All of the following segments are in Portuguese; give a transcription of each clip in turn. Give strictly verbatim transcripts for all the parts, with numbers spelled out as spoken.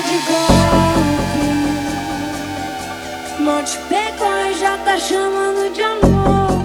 de golpe. Não te pegou e já tá chamando de amor.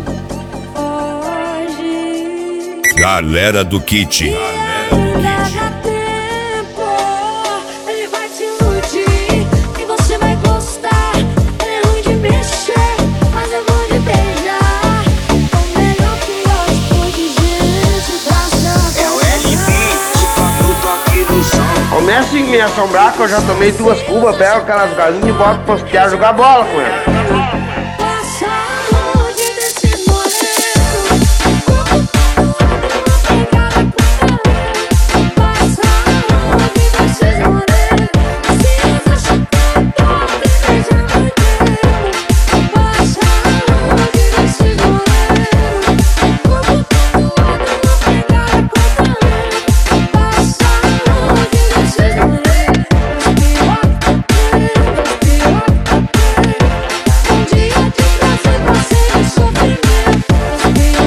Hoje Galera do Kit. Galera do Kit. dá tempo, ele vai te iludir e você vai gostar. Ele é ruim de mexer, mas é bom de beijar. O melhor pior tipo de gente pra se É o L B, no toque do som. Começa em me assombrar que eu já tomei duas cubas, pego aquelas galinhas e volto pros piados jogar bola com elas. passa longe desse moreno. Passa longe desses morenos. Se usa chapéu, beija muito. Passa longe desses morenos. Corpo tatuado, uma pegada com talento. Passa longe desses morenos. Um dia de prazer, passeio e sofrimento. Um dia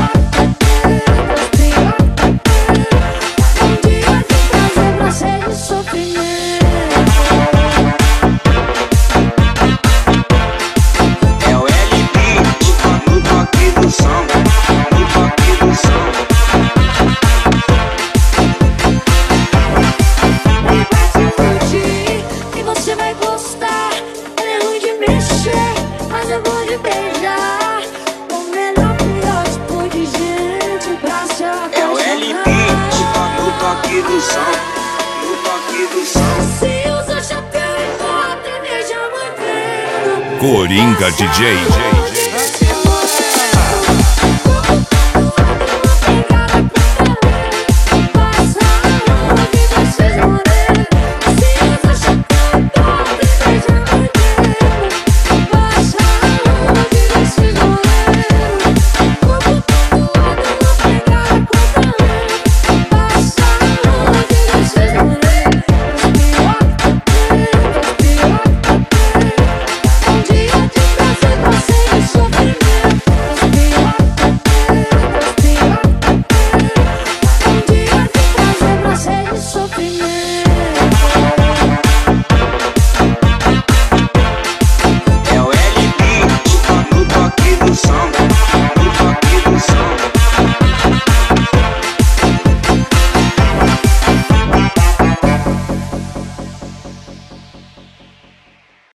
de prazer, passeio e sofrimento. É o L B, no toque do som. No toque do som. Ele vai te iludir e você vai gostar. Ele é ruim de mexer, mas é bom de beijar. O melhor, pior tipo de gente pra se É o L B, apaixonar. no toque do som. No toque do som. Se usa chapéu e bota e beija muito. Coringa D J.